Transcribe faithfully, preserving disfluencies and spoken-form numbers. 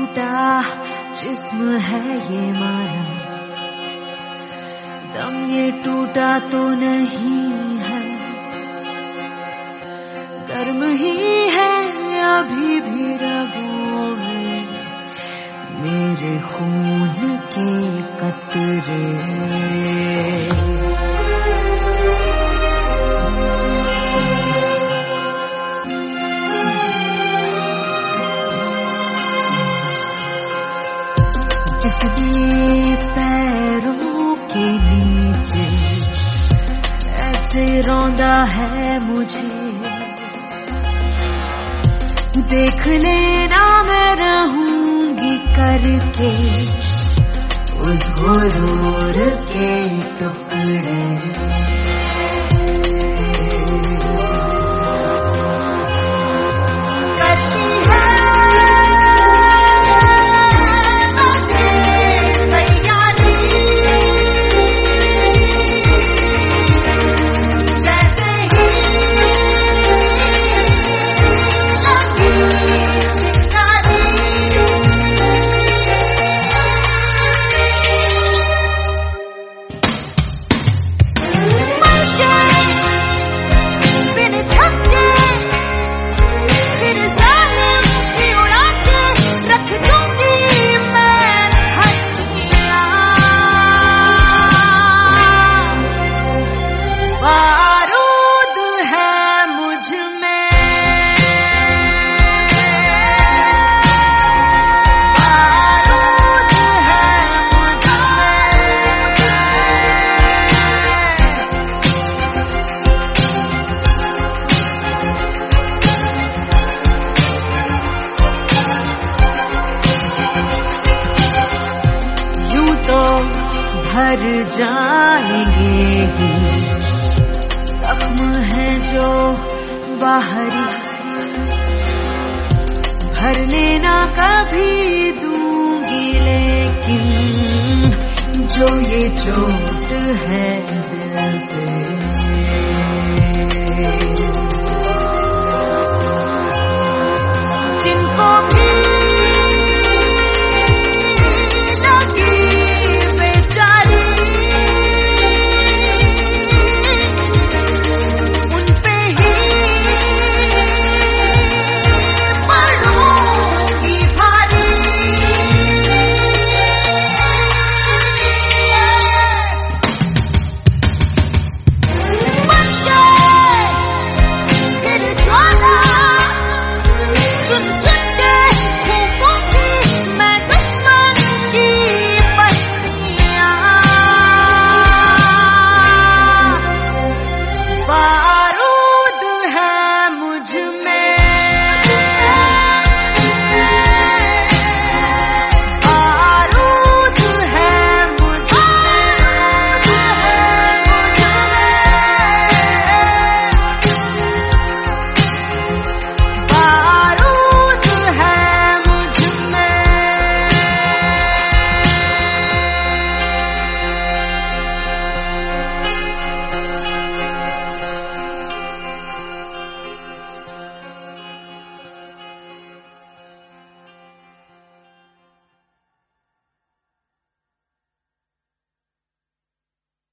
टूटा जिस्म है ये माना, दम ये टूटा तो नहीं है, गर्म ही है अभी भी रगों में मेरे खून के कतरे। जिसने पैरों के नीचे ऐसे रौंदा है मुझे, देख लेना मैं रहूंगी करके उस गुरूर के टुकड़े। भर जाएंगे ही जख्म है जो बाहरी, भर लेना कभी दूंगी, लेकिन जो ये चोट है दिल पे